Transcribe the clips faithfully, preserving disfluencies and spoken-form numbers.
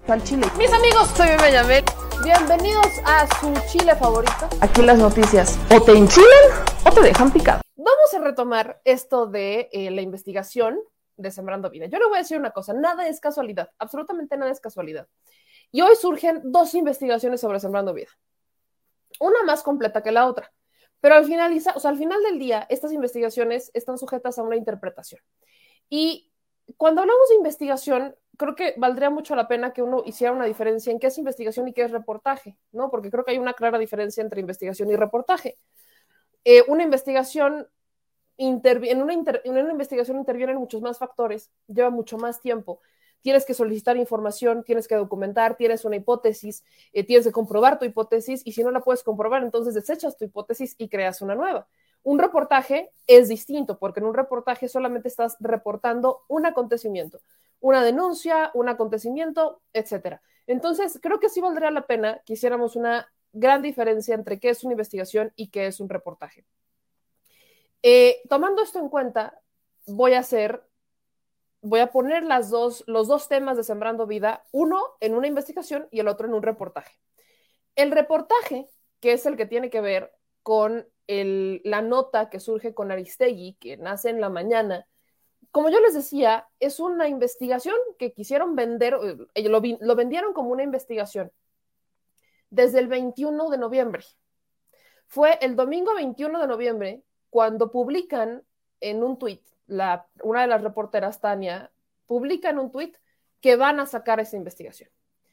al chile. Mis amigos, soy Bebe Yamel. Bienvenidos a su chile favorito. Aquí las noticias o te enchilan o te dejan picado. Vamos a retomar esto de eh, la investigación de Sembrando Vida. Yo le voy a decir una cosa, nada es casualidad, absolutamente nada es casualidad. Y hoy surgen dos investigaciones sobre Sembrando Vida. Una más completa que la otra. Pero al, finaliza, o sea, al final del día, estas investigaciones están sujetas a una interpretación. Y cuando hablamos de investigación, creo que valdría mucho la pena que uno hiciera una diferencia en qué es investigación y qué es reportaje, ¿no? Porque creo que hay una clara diferencia entre investigación y reportaje. Eh, una investigación, intervi- en, una inter- en una investigación intervienen muchos más factores, lleva mucho más tiempo. Tienes que solicitar información, tienes que documentar, tienes una hipótesis, eh, tienes que comprobar tu hipótesis y si no la puedes comprobar, entonces desechas tu hipótesis y creas una nueva. Un reportaje es distinto porque en un reportaje solamente estás reportando un acontecimiento, una denuncia, un acontecimiento, etcétera. Entonces, creo que sí valdría la pena que hiciéramos una gran diferencia entre qué es una investigación y qué es un reportaje. Eh, tomando esto en cuenta, voy a hacer... voy a poner las dos, los dos temas de Sembrando Vida, uno en una investigación y el otro en un reportaje. El reportaje, que es el que tiene que ver con el, la nota que surge con Aristegui, que nace en la mañana, como yo les decía, es una investigación que quisieron vender, eh, lo, lo vendieron como una investigación desde el veintiuno de noviembre. Fue el domingo veintiuno de noviembre cuando publican en un tuit, La, una de las reporteras, Tania, publica en un tuit que van a sacar esa investigación.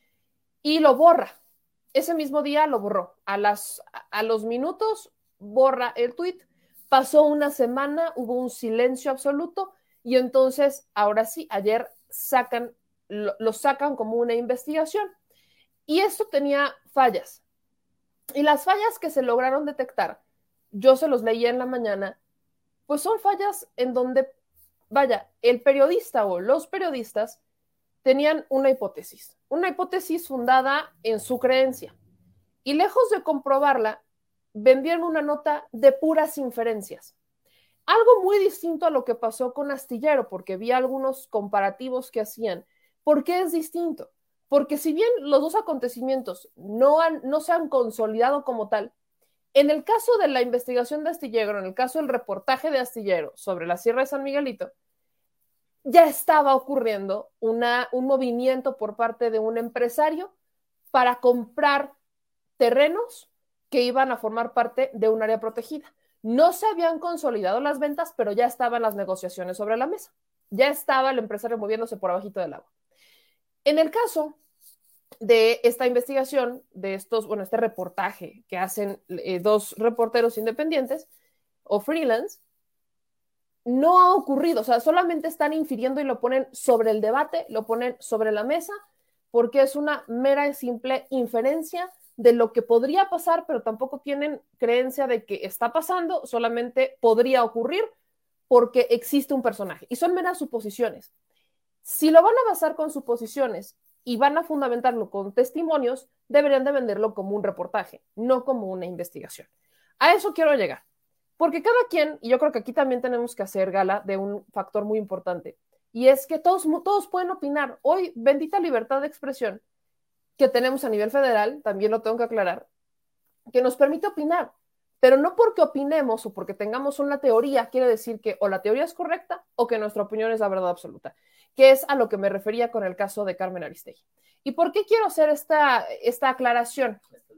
Y lo borra. Ese mismo día lo borró. A, las, a los minutos borra el tuit. Pasó una semana, hubo un silencio absoluto y entonces, ahora sí, ayer sacan, lo, lo sacan como una investigación. Y esto tenía fallas. Y las fallas que se lograron detectar, yo se los leía en la mañana, pues son fallas en donde, vaya, el periodista o los periodistas tenían una hipótesis, una hipótesis fundada en su creencia. Y lejos de comprobarla, vendieron una nota de puras inferencias. Algo muy distinto a lo que pasó con Astillero, porque vi algunos comparativos que hacían. ¿Por qué es distinto? Porque si bien los dos acontecimientos no, han, no se han consolidado como tal, en el caso de la investigación de Astillero, en el caso del reportaje de Astillero sobre la Sierra de San Miguelito, ya estaba ocurriendo una, un movimiento por parte de un empresario para comprar terrenos que iban a formar parte de un área protegida. No se habían consolidado las ventas, pero ya estaban las negociaciones sobre la mesa. Ya estaba el empresario moviéndose por abajito del agua. En el caso de esta investigación, de estos, bueno, este reportaje que hacen eh, dos reporteros independientes o freelance, no ha ocurrido, o sea, solamente están infiriendo y lo ponen sobre el debate, lo ponen sobre la mesa, porque es una mera y simple inferencia de lo que podría pasar, pero tampoco tienen creencia de que está pasando, solamente podría ocurrir porque existe un personaje, y son meras suposiciones. Si lo van a basar con suposiciones y van a fundamentarlo con testimonios, deberían de venderlo como un reportaje, no como una investigación. A eso quiero llegar. Porque cada quien, y yo creo que aquí también tenemos que hacer gala de un factor muy importante, y es que todos, todos pueden opinar. Hoy, bendita libertad de expresión que tenemos a nivel federal, también lo tengo que aclarar, que nos permite opinar, pero no porque opinemos o porque tengamos una teoría, quiere decir que o la teoría es correcta o que nuestra opinión es la verdad absoluta, que es a lo que me refería con el caso de Carmen Aristegui. ¿Y por qué quiero hacer esta, esta aclaración?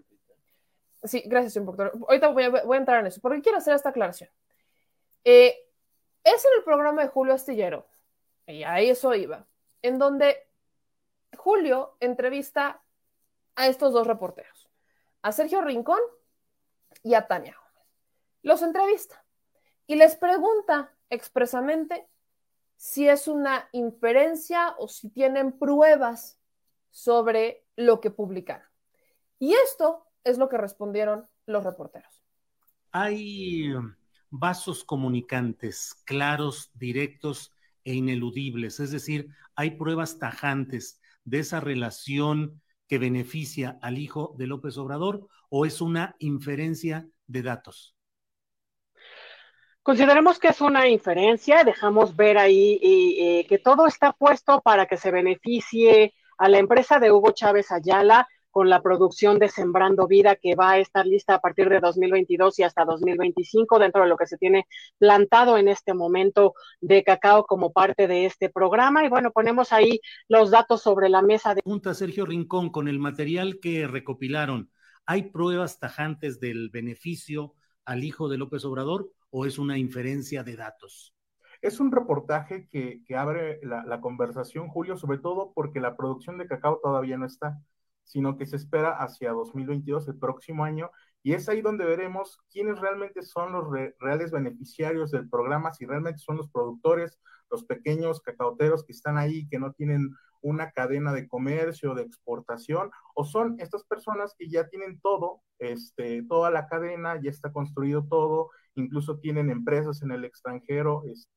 Sí, gracias, señor doctor. Ahorita voy a, voy a entrar en eso. ¿Por qué quiero hacer esta aclaración? Eh, es en el programa de Julio Astillero, y a eso iba, en donde Julio entrevista a estos dos reporteros, a Sergio Rincón y a Tania Gómez. Los entrevista y les pregunta expresamente si es una inferencia o si tienen pruebas sobre lo que publicaron. Y esto es lo que respondieron los reporteros. Hay vasos comunicantes claros, directos e ineludibles, es decir, hay pruebas tajantes de esa relación que beneficia al hijo de López Obrador, o es una inferencia de datos. Consideremos que es una inferencia, dejamos ver ahí eh, eh, que todo está puesto para que se beneficie a la empresa de Hugo Chávez Ayala con la producción de Sembrando Vida, que va a estar lista a partir de dos mil veintidós y hasta dos mil veinticinco, dentro de lo que se tiene plantado en este momento de cacao como parte de este programa. Y bueno, ponemos ahí los datos sobre la mesa. De... Pregunta Sergio Rincón, con el material que recopilaron, ¿hay pruebas tajantes del beneficio al hijo de López Obrador o es una inferencia de datos? Es un reportaje que, que abre la, la conversación, Julio, sobre todo porque la producción de cacao todavía no está, sino que se espera hacia dos mil veintidós, el próximo año, y es ahí donde veremos quiénes realmente son los re, reales beneficiarios del programa, si realmente son los productores, los pequeños cacaoteros que están ahí, que no tienen una cadena de comercio, de exportación, o son estas personas que ya tienen todo, este, toda la cadena, ya está construido todo, incluso tienen empresas en el extranjero. Este.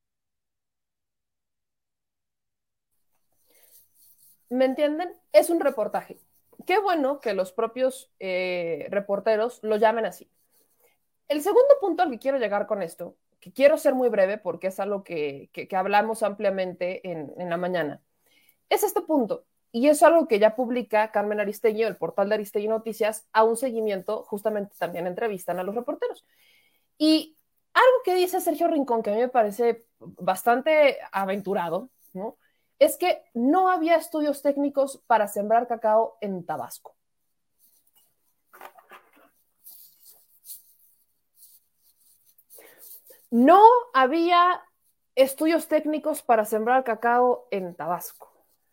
¿Me entienden? Es un reportaje. Qué bueno que los propios eh, reporteros lo llamen así. El segundo punto al que quiero llegar con esto, que quiero ser muy breve porque es algo que, que, que hablamos ampliamente en, en la mañana, es este punto. Y es algo que ya publica Carmen Aristegui, el portal de Aristegui Noticias, a un seguimiento, justamente también entrevistan a los reporteros. Y algo que dice Sergio Rincón, que a mí me parece bastante aventurado, ¿no?, es que no había estudios técnicos para sembrar cacao en Tabasco. No había estudios técnicos para sembrar cacao en Tabasco.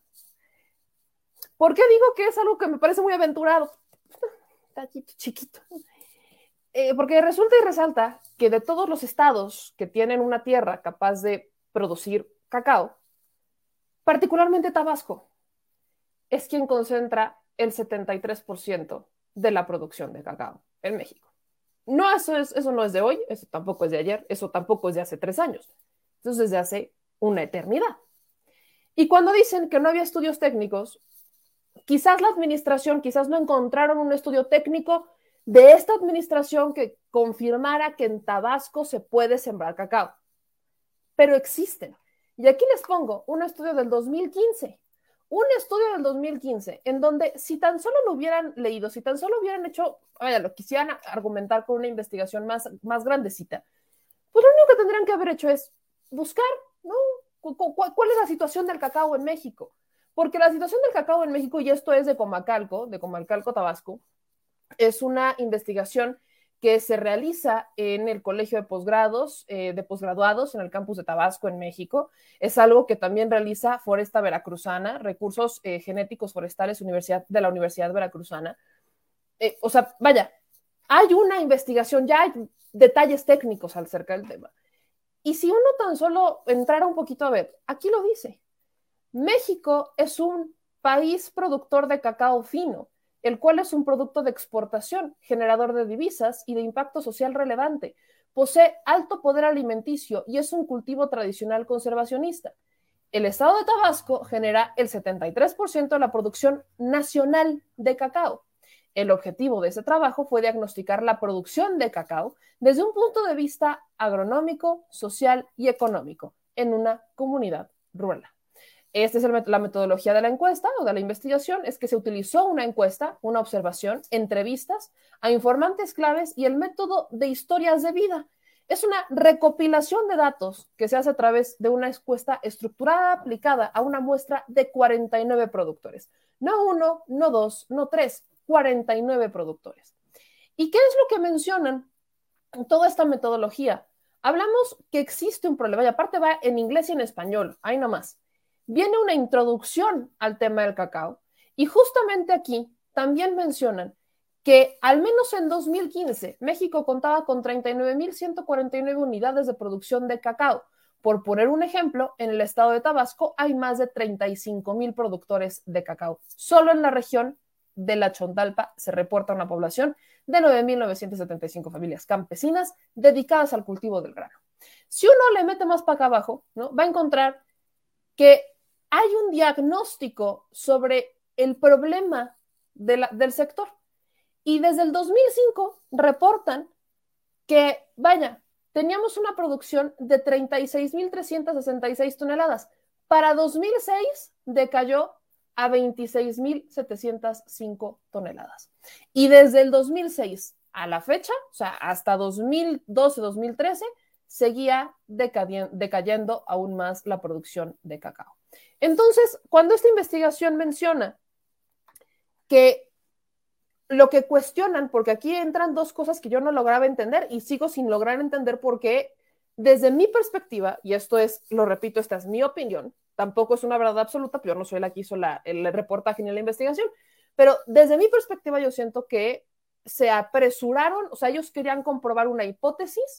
¿Por qué digo que es algo que me parece muy aventurado? Tallito chiquito. Eh, porque resulta y resalta que de todos los estados que tienen una tierra capaz de producir cacao, particularmente Tabasco es quien concentra el setenta y tres por ciento de la producción de cacao en México. No, eso, es, eso no es de hoy, eso tampoco es de ayer, eso tampoco es de hace tres años. Eso es desde hace una eternidad. Y cuando dicen que no había estudios técnicos, quizás la administración, quizás no encontraron un estudio técnico de esta administración que confirmara que en Tabasco se puede sembrar cacao. Pero existen. Y aquí les pongo un estudio del dos mil quince, un estudio del dos mil quince, en donde si tan solo lo hubieran leído, si tan solo hubieran hecho, vaya, lo quisieran argumentar con una investigación más, más grandecita, pues lo único que tendrían que haber hecho es buscar, ¿no?, ¿cuál es la situación del cacao en México? Porque la situación del cacao en México, y esto es de Comacalco, de Comacalco, Tabasco, es una investigación que se realiza en el Colegio de Posgrados, eh, de Posgraduados en el campus de Tabasco, en México. Es algo que también realiza Foresta Veracruzana, Recursos eh, Genéticos Forestales Universidad, de la Universidad Veracruzana. Eh, o sea, vaya, hay una investigación, ya hay detalles técnicos acerca del tema. Y si uno tan solo entrara un poquito a ver, aquí lo dice, México es un país productor de cacao fino, el cual es un producto de exportación, generador de divisas y de impacto social relevante. Posee alto poder alimenticio y es un cultivo tradicional conservacionista. El estado de Tabasco genera el setenta y tres por ciento de la producción nacional de cacao. El objetivo de ese trabajo fue diagnosticar la producción de cacao desde un punto de vista agronómico, social y económico en una comunidad rural. Esta es el, la metodología de la encuesta o de la investigación, es que se utilizó una encuesta, una observación, entrevistas a informantes claves y el método de historias de vida. Es una recopilación de datos que se hace a través de una encuesta estructurada aplicada a una muestra de cuarenta y nueve productores. No uno, no dos, no tres, cuarenta y nueve productores. ¿Y qué es lo que mencionan en toda esta metodología? Hablamos que existe un problema y aparte va en inglés y en español, ahí nomás. Viene una introducción al tema del cacao y justamente aquí también mencionan que al menos en dos mil quince México contaba con treinta y nueve mil ciento cuarenta y nueve unidades de producción de cacao. Por poner un ejemplo, en el estado de Tabasco hay más de treinta y cinco mil productores de cacao. Solo en la región de la Chontalpa se reporta una población de nueve mil novecientas setenta y cinco familias campesinas dedicadas al cultivo del grano. Si uno le mete más para acá abajo, ¿no?, va a encontrar que hay un diagnóstico sobre el problema de la, del sector. Y desde el dos mil cinco reportan que, vaya, teníamos una producción de treinta y seis mil trescientas sesenta y seis toneladas. Para dos mil seis decayó a veintiséis mil setecientas cinco toneladas. Y desde el dos mil seis a la fecha, o sea, hasta dos mil doce, dos mil trece, seguía decayendo aún más la producción de cacao. Entonces, cuando esta investigación menciona que lo que cuestionan, porque aquí entran dos cosas que yo no lograba entender y sigo sin lograr entender por qué, desde mi perspectiva, y esto es, lo repito, esta es mi opinión, tampoco es una verdad absoluta, yo no soy la que hizo la, el reportaje ni la investigación, pero desde mi perspectiva yo siento que se apresuraron, o sea, ellos querían comprobar una hipótesis,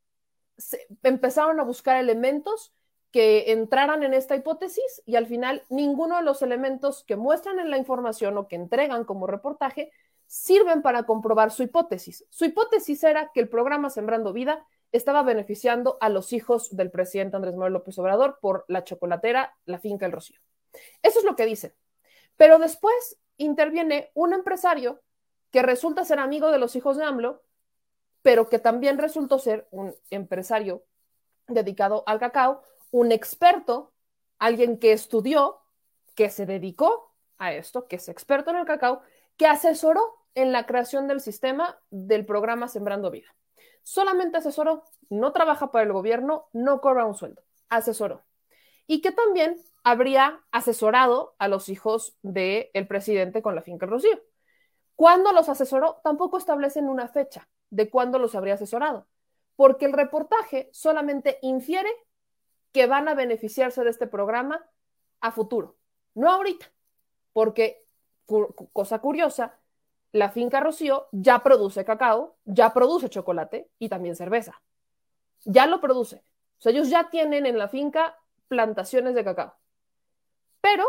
se, empezaron a buscar elementos que entraran en esta hipótesis y al final ninguno de los elementos que muestran en la información o que entregan como reportaje sirven para comprobar su hipótesis. Su hipótesis era que el programa Sembrando Vida estaba beneficiando a los hijos del presidente Andrés Manuel López Obrador por la chocolatera, la finca El Rocío. Eso es lo que dicen. Pero después interviene un empresario que resulta ser amigo de los hijos de AMLO, pero que también resultó ser un empresario dedicado al cacao, un experto, alguien que estudió, que se dedicó a esto, que es experto en el cacao, que asesoró en la creación del sistema del programa Sembrando Vida. Solamente asesoró, no trabaja para el gobierno, no cobra un sueldo, asesoró. Y que también habría asesorado a los hijos del presidente con la finca El Rocío. ¿Cuándo los asesoró? Tampoco establecen una fecha de cuándo los habría asesorado, porque el reportaje solamente infiere que van a beneficiarse de este programa a futuro, no ahorita, porque, cosa curiosa, la finca Rocío ya produce cacao, ya produce chocolate y también cerveza. Ya lo produce. O sea, ellos ya tienen en la finca plantaciones de cacao. Pero,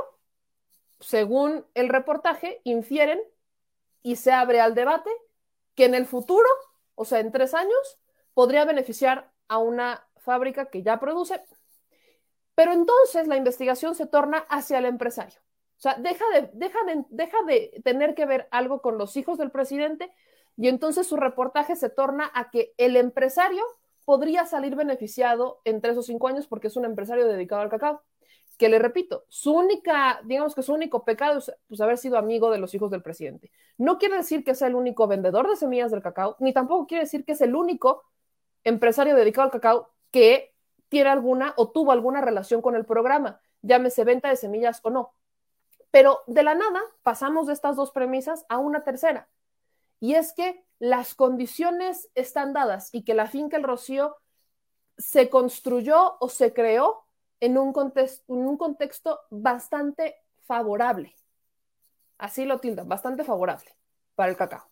según el reportaje, infieren y se abre al debate que en el futuro, o sea, en tres años, podría beneficiar a una fábrica que ya produce. Pero entonces la investigación se torna hacia el empresario. O sea, deja de, deja, de, deja de tener que ver algo con los hijos del presidente y entonces su reportaje se torna a que el empresario podría salir beneficiado en tres o cinco años porque es un empresario dedicado al cacao. Que le repito, su única, digamos que su único pecado es pues, haber sido amigo de los hijos del presidente. No quiere decir que sea el único vendedor de semillas del cacao, ni tampoco quiere decir que es el único empresario dedicado al cacao que tiene alguna o tuvo alguna relación con el programa, llámese venta de semillas o no. Pero de la nada pasamos de estas dos premisas a una tercera, y es que las condiciones están dadas y que la finca El Rocío se construyó o se creó en un contexto, en un contexto bastante favorable. Así lo tildan, bastante favorable para el cacao.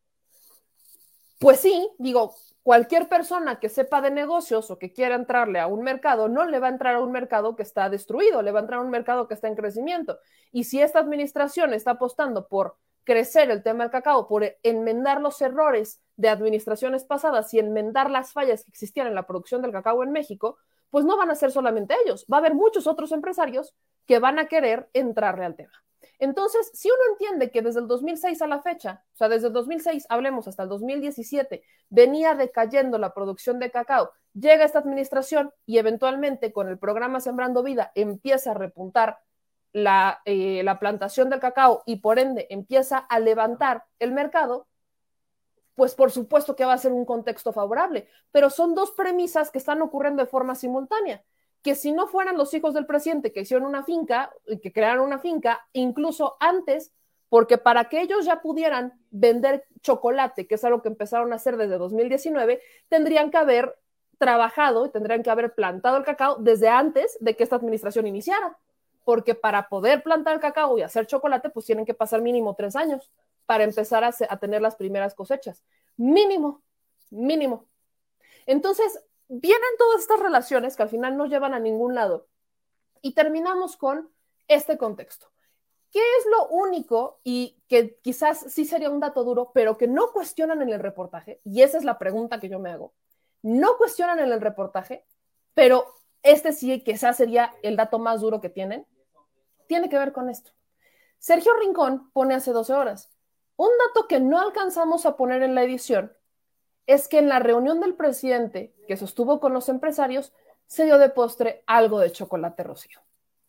Pues sí, digo, cualquier persona que sepa de negocios o que quiera entrarle a un mercado, no le va a entrar a un mercado que está destruido, le va a entrar a un mercado que está en crecimiento. Y si esta administración está apostando por crecer el tema del cacao, por enmendar los errores de administraciones pasadas y enmendar las fallas que existían en la producción del cacao en México, pues no van a ser solamente ellos, va a haber muchos otros empresarios que van a querer entrarle al tema. Entonces, si uno entiende que desde el dos mil seis a la fecha, o sea, desde el dos mil seis, hablemos hasta el dos mil diecisiete, venía decayendo la producción de cacao, llega esta administración y eventualmente con el programa Sembrando Vida empieza a repuntar la, eh, la plantación del cacao y por ende empieza a levantar el mercado, pues por supuesto que va a ser un contexto favorable, pero son dos premisas que están ocurriendo de forma simultánea, que si no fueran los hijos del presidente que hicieron una finca, que crearon una finca, incluso antes, porque para que ellos ya pudieran vender chocolate, que es algo que empezaron a hacer desde dos mil diecinueve, tendrían que haber trabajado y tendrían que haber plantado el cacao desde antes de que esta administración iniciara, porque para poder plantar el cacao y hacer chocolate, pues tienen que pasar mínimo tres años para empezar a, a tener las primeras cosechas. Mínimo, mínimo. Entonces, vienen todas estas relaciones que al final no llevan a ningún lado y terminamos con este contexto. ¿Qué es lo único y que quizás sí sería un dato duro, pero que no cuestionan en el reportaje? Y esa es la pregunta que yo me hago. No cuestionan en el reportaje, pero este sí quizás sería el dato más duro que tienen. Tiene que ver con esto. Sergio Rincón pone hace doce horas. Un dato que no alcanzamos a poner en la edición es que en la reunión del presidente que sostuvo con los empresarios se dio de postre algo de chocolate Rocío.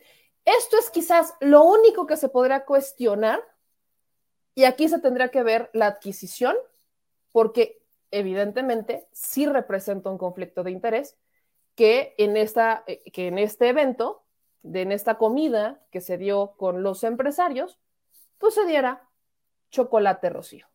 Esto es quizás lo único que se podría cuestionar, y aquí se tendría que ver la adquisición, porque evidentemente sí representa un conflicto de interés que en, esta, que en este evento, de, en esta comida que se dio con los empresarios, pues se diera chocolate Rocío.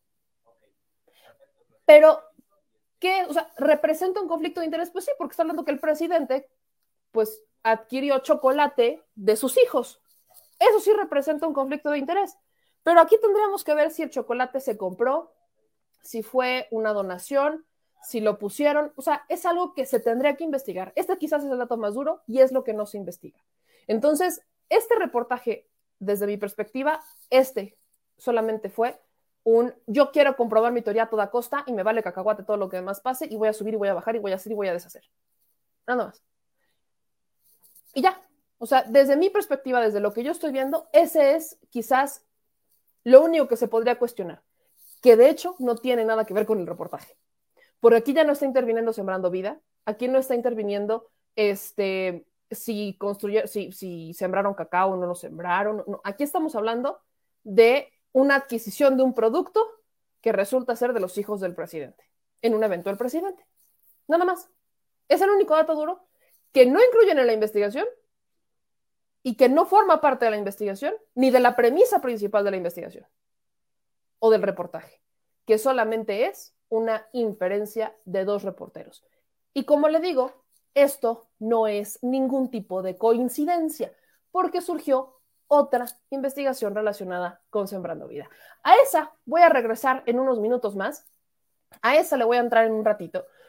Pero, ¿qué? O sea, ¿representa un conflicto de interés? Pues sí, porque está hablando que el presidente, pues, adquirió chocolate de sus hijos. Eso sí representa un conflicto de interés. Pero aquí tendríamos que ver si el chocolate se compró, si fue una donación, si lo pusieron. O sea, es algo que se tendría que investigar. Este quizás es el dato más duro y es lo que no se investiga. Entonces, este reportaje, desde mi perspectiva, este solamente fue un yo quiero comprobar mi teoría a toda costa y me vale cacahuate todo lo que demás pase y voy a subir y voy a bajar y voy a hacer y voy a deshacer. Nada más. Y ya. O sea, desde mi perspectiva, desde lo que yo estoy viendo, ese es quizás lo único que se podría cuestionar, que de hecho no tiene nada que ver con el reportaje. Porque aquí ya no está interviniendo Sembrando Vida, aquí no está interviniendo este, si, construyeron, si, si sembraron cacao o no lo sembraron. No. Aquí estamos hablando de una adquisición de un producto que resulta ser de los hijos del presidente, en un evento del presidente. Nada más. Es el único dato duro que no incluyen en la investigación y que no forma parte de la investigación ni de la premisa principal de la investigación o del reportaje, que solamente es una inferencia de dos reporteros. Y como le digo, esto no es ningún tipo de coincidencia, porque surgió otra investigación relacionada con Sembrando Vida. A esa voy a regresar en unos minutos más, a esa le voy a entrar en un ratito,